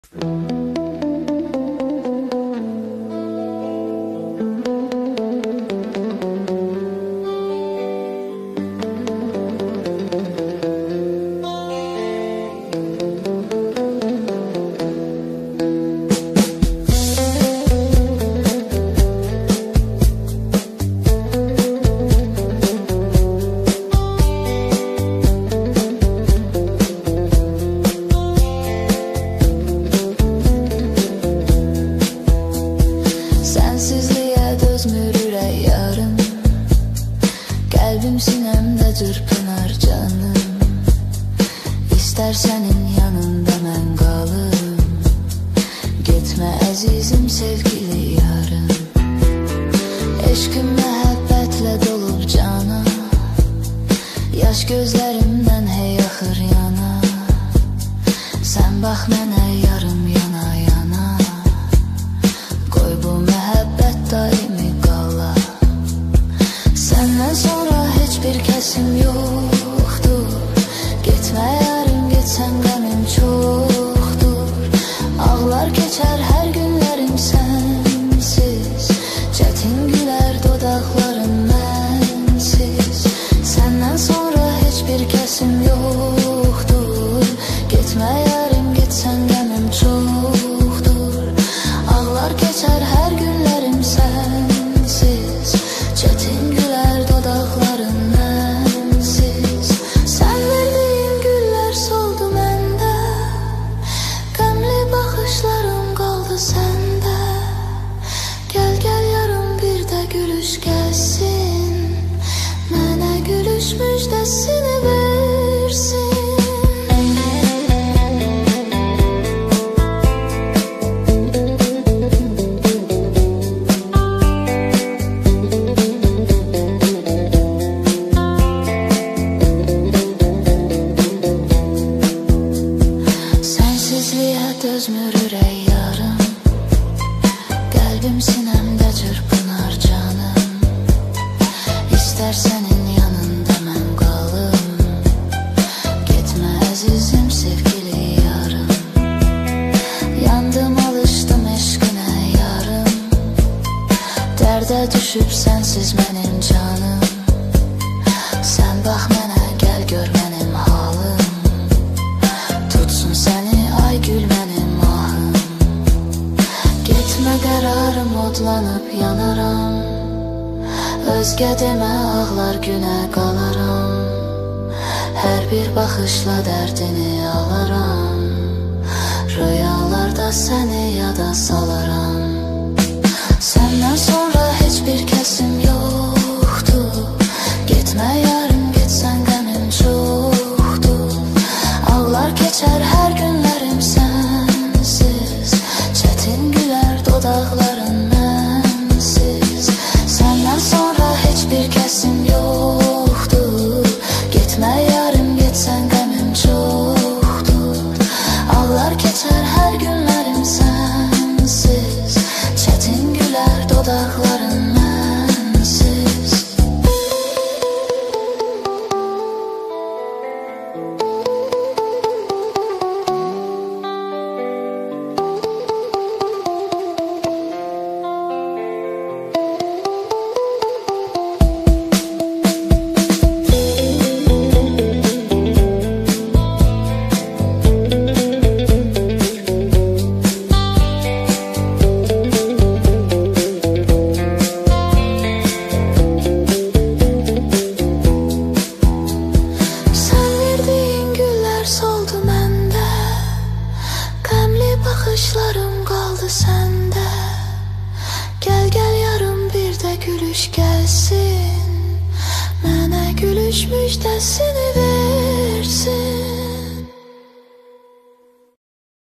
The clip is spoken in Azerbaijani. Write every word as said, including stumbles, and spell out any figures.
Sensizliğe dözmür ürək yarım, qəlbim sinəmdə çırpınar canım. İstər sənin yanında mən qalım, getmə əzizim sevgili yarım. Eşqim məhəbbətlə dolub cana, yaş gözlərimdən hey axır yana. Sən bax mənə yarım yana yana, qoy bu məhəbbət daimi qala. Səndən sonra heç bir kəsim yoxdur, getmə yarım, getsən qəmim çoxdur. Ağlar keçər hər günlərim sənsiz, çətin gülər dodaqlarım mənsiz. Səndən sonra heç bir kəsim yoxdur, getmə yarım, getsən qəmim çoxdur. Ağlar keçər hər günlərim sənsiz, çətin gülər dodaqlarım mənsiz. Sən verdiyin güllər soldu məndə, qəmli baxışlarım qaldı səndə. Gəl gəl yarım bir də gülüş gəlsin, mənə gülüş müjdəsini versin. Sensizliğe dözmür ürək yarım, qəlbim sinəmdə çırpınar canım. İstər sənin yanında mən qalım, getmə əzizim sevgili yarım. Yandım alışdım eşqinə yarım, dərdə düşüb sənsiz mənim canım. Sən bax mənə, gəl gör mənim halım, tutsun səni ay gül mənim ahım. Getmə qərarım, odlanıb yanaram, özgə demə ağlar günə qalaram. Hər bir baxışla dərdini alaram, rüyalarda səni yada salaram. Səndən sonra heç bir kəsim yoxdur, getmə yarım, getsən qəmim çoxdur. Ağlar keçər hər günlərim sənsiz, çətin gülər dodaqların mənsiz. Səndən sonra heç bir kəsim yoxdur, getmə yarım, getsən qəmim çoxdur. Ağlar keçər hər günlərim sənsiz, çətin gülər dodaqların mənsiz. Soldu məndə, qəmli baxışlarım qaldı səndə. Gəl gəl yarım bir də gülüş gəlsin, mənə gülüş müjdəsi